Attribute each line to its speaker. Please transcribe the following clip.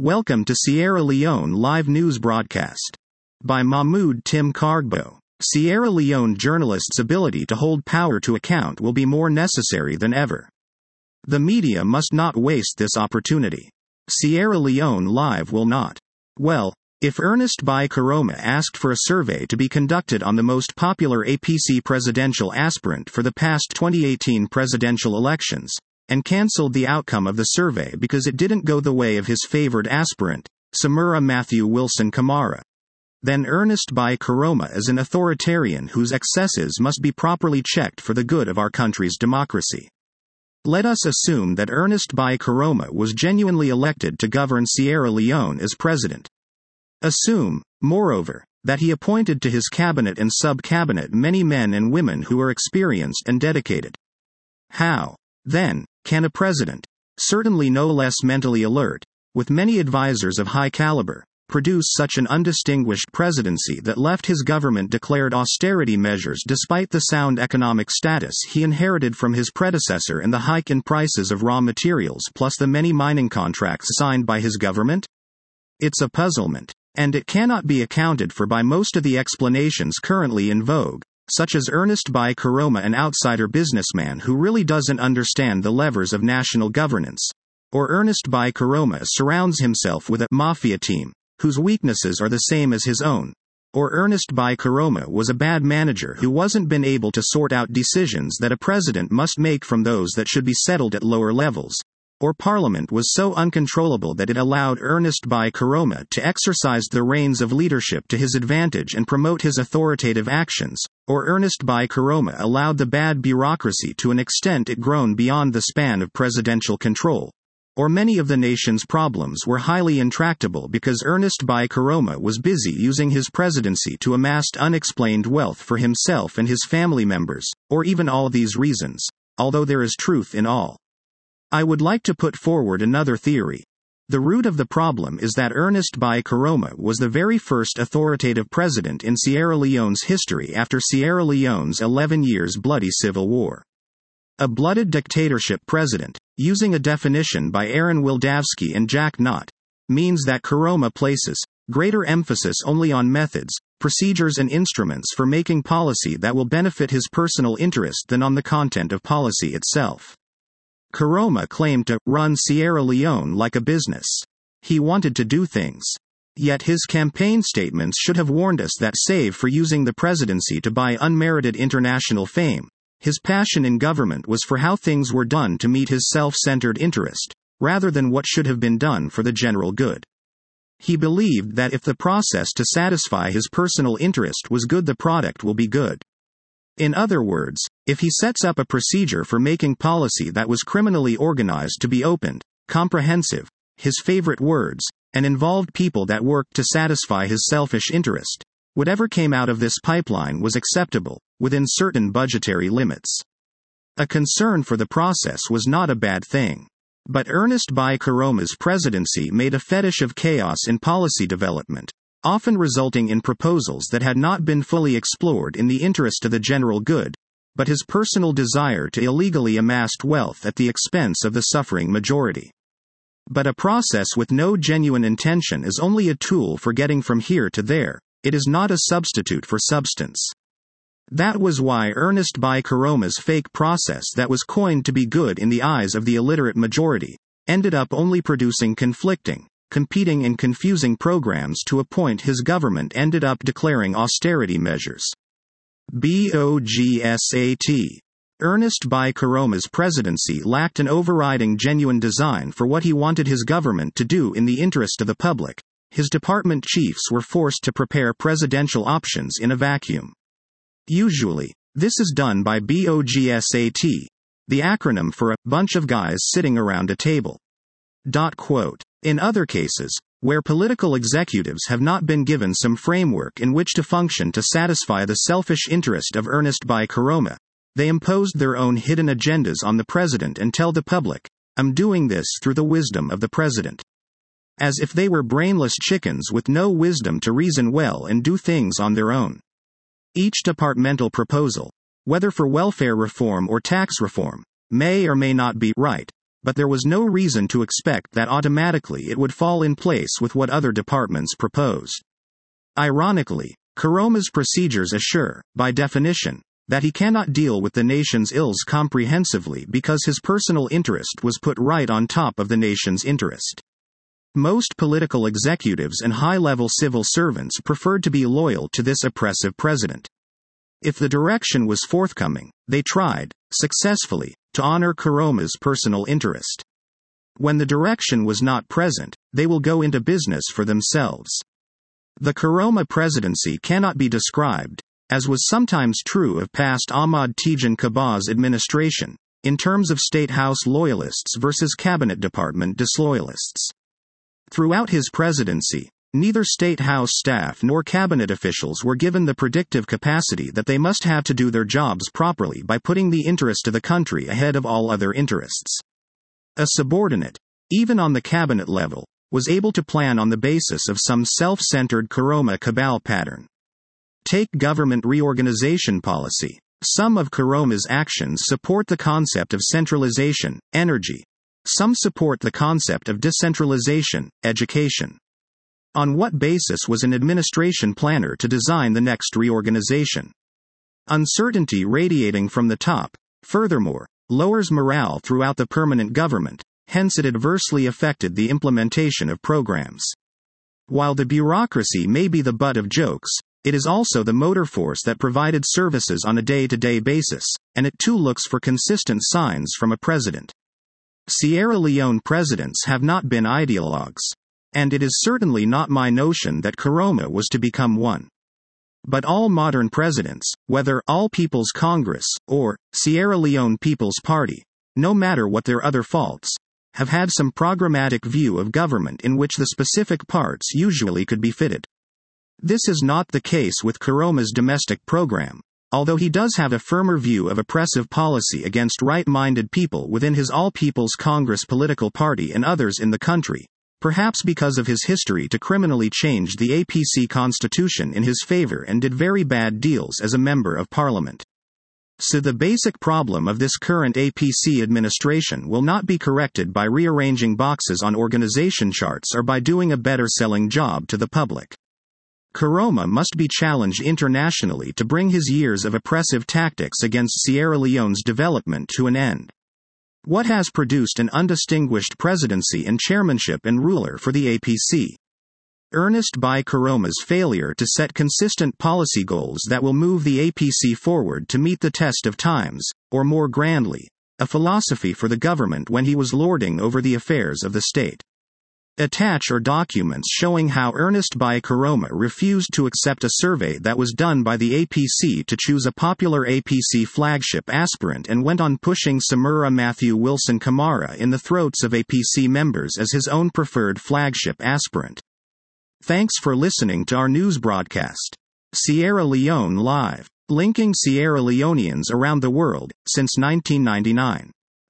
Speaker 1: Welcome to Sierra Leone Live News Broadcast. By Mahmoud Tim Kargbo. Sierra Leone journalists' ability to hold power to account will be more necessary than ever. The media must not waste this opportunity. Sierra Leone Live will not. Well, if Ernest Bai Koroma asked for a survey to be conducted on the most popular APC presidential aspirant for the past 2018 presidential elections, and cancelled the outcome of the survey because it didn't go the way of his favored aspirant, Samura Matthew Wilson Kamara, then Ernest Bai Koroma is an authoritarian whose excesses must be properly checked for the good of our country's democracy. Let us assume that Ernest Bai Koroma was genuinely elected to govern Sierra Leone as president. Assume, moreover, that he appointed to his cabinet and sub-cabinet many men and women who are experienced and dedicated. How, then, can a president, certainly no less mentally alert, with many advisors of high caliber, produce such an undistinguished presidency that left his government declared austerity measures despite the sound economic status he inherited from his predecessor and the hike in prices of raw materials plus the many mining contracts signed by his government? It's a puzzlement, and it cannot be accounted for by most of the explanations currently in vogue, such as Ernest Bai Koroma, an outsider businessman who really doesn't understand the levers of national governance, or Ernest Bai Koroma surrounds himself with a mafia team, whose weaknesses are the same as his own, or Ernest Bai Koroma was a bad manager who wasn't been able to sort out decisions that a president must make from those that should be settled at lower levels, or Parliament was so uncontrollable that it allowed Ernest Bai Koroma to exercise the reins of leadership to his advantage and promote his authoritative actions, or Ernest Bai Koroma allowed the bad bureaucracy to an extent it grown beyond the span of presidential control, or many of the nation's problems were highly intractable because Ernest Bai Koroma was busy using his presidency to amass unexplained wealth for himself and his family members, or even all these reasons, although there is truth in all. I would like to put forward another theory. The root of the problem is that Ernest Bai Koroma was the very first authoritative president in Sierra Leone's history after Sierra Leone's 11 years bloody civil war. A blooded dictatorship president, using a definition by Aaron Wildavsky and Jack Knott, means that Koroma places greater emphasis only on methods, procedures and instruments for making policy that will benefit his personal interest than on the content of policy itself. Koroma claimed to run Sierra Leone like a business. He wanted to do things. Yet his campaign statements should have warned us that save for using the presidency to buy unmerited international fame, his passion in government was for how things were done to meet his self-centered interest, rather than what should have been done for the general good. He believed that if the process to satisfy his personal interest was good, the product will be good. In other words, if he sets up a procedure for making policy that was criminally organized to be opened, comprehensive, his favorite words, and involved people that worked to satisfy his selfish interest, whatever came out of this pipeline was acceptable, within certain budgetary limits. A concern for the process was not a bad thing. But Ernest Bai Koroma's presidency made a fetish of chaos in policy development, often resulting in proposals that had not been fully explored in the interest of the general good, but his personal desire to illegally amass wealth at the expense of the suffering majority. But a process with no genuine intention is only a tool for getting from here to there, it is not a substitute for substance. That was why Ernest Bai Koroma's fake process that was coined to be good in the eyes of the illiterate majority, ended up only producing conflicting, competing and confusing programs to a point his government ended up declaring austerity measures. BOGSAT. Ernest Bai Koroma's presidency lacked an overriding genuine design for what he wanted his government to do in the interest of the public. His department chiefs were forced to prepare presidential options in a vacuum. Usually, this is done by BOGSAT, the acronym for a bunch of guys sitting around a table. In other cases, where political executives have not been given some framework in which to function to satisfy the selfish interest of Ernest Bai Koroma, they imposed their own hidden agendas on the president and tell the public, "I'm doing this through the wisdom of the president." As if they were brainless chickens with no wisdom to reason well and do things on their own. Each departmental proposal, whether for welfare reform or tax reform, may or may not be right, but there was no reason to expect that automatically it would fall in place with what other departments proposed. Ironically, Karoma's procedures assure, by definition, that he cannot deal with the nation's ills comprehensively because his personal interest was put right on top of the nation's interest. Most political executives and high-level civil servants preferred to be loyal to this oppressive president. If the direction was forthcoming, they tried, successfully, to honor Karoma's personal interest. When the direction was not present, they will go into business for themselves. The Karoma presidency cannot be described, as was sometimes true of past Ahmad Tijan Kaba's administration, in terms of State House loyalists versus Cabinet Department disloyalists. Throughout his presidency, neither State House staff nor cabinet officials were given the predictive capacity that they must have to do their jobs properly by putting the interest of the country ahead of all other interests. A subordinate, even on the cabinet level, was able to plan on the basis of some self-centered Karoma cabal pattern. Take government reorganization policy. Some of Karoma's actions support the concept of centralization, energy. Some support the concept of decentralization, education. On what basis was an administration planner to design the next reorganization? Uncertainty radiating from the top, furthermore, lowers morale throughout the permanent government, hence it adversely affected the implementation of programs. While the bureaucracy may be the butt of jokes, it is also the motor force that provided services on a day-to-day basis, and it too looks for consistent signs from a president. Sierra Leone presidents have not been ideologues. And it is certainly not my notion that Karoma was to become one. But all modern presidents, whether All People's Congress or Sierra Leone People's Party, no matter what their other faults, have had some programmatic view of government in which the specific parts usually could be fitted. This is not the case with Karoma's domestic program, although he does have a firmer view of oppressive policy against right-minded people within his All People's Congress political party and others in the country, perhaps because of his history to criminally change the APC constitution in his favor and did very bad deals as a member of parliament. So the basic problem of this current APC administration will not be corrected by rearranging boxes on organization charts or by doing a better selling job to the public. Karoma must be challenged internationally to bring his years of oppressive tactics against Sierra Leone's development to an end. What has produced an undistinguished presidency and chairmanship and ruler for the APC? Ernest Bai Karoma's failure to set consistent policy goals that will move the APC forward to meet the test of times, or more grandly, a philosophy for the government when he was lording over the affairs of the state. Attach are documents showing how Ernest Bai Karoma refused to accept a survey that was done by the APC to choose a popular APC flagship aspirant and went on pushing Samura Matthew Wilson Kamara in the throats of APC members as his own preferred flagship aspirant. Thanks for listening to our news broadcast. Sierra Leone Live. Linking Sierra Leoneans around the world, since 1999.